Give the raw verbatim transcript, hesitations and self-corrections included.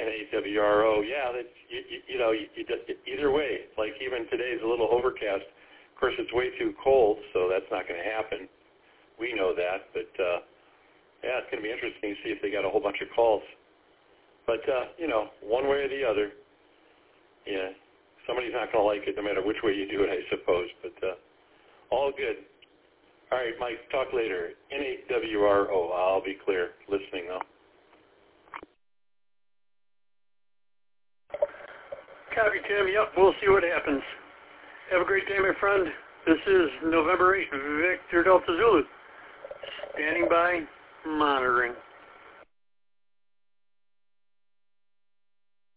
N A W R O, yeah, that you, you, you know, you, you just, either way, like even today's a little overcast. Of course, it's way too cold, so that's not going to happen. We know that, but uh, yeah, it's going to be interesting to see if they got a whole bunch of calls. But uh, you know, one way or the other, yeah, somebody's not going to like it no matter which way you do it, I suppose. But uh, all good. All right, Mike, talk later. N A W R O, I'll be clear, listening though. Copy, Tim. Yep, we'll see what happens. Have a great day, my friend. This is November eighth, Victor Delta Zulu. Standing by, monitoring.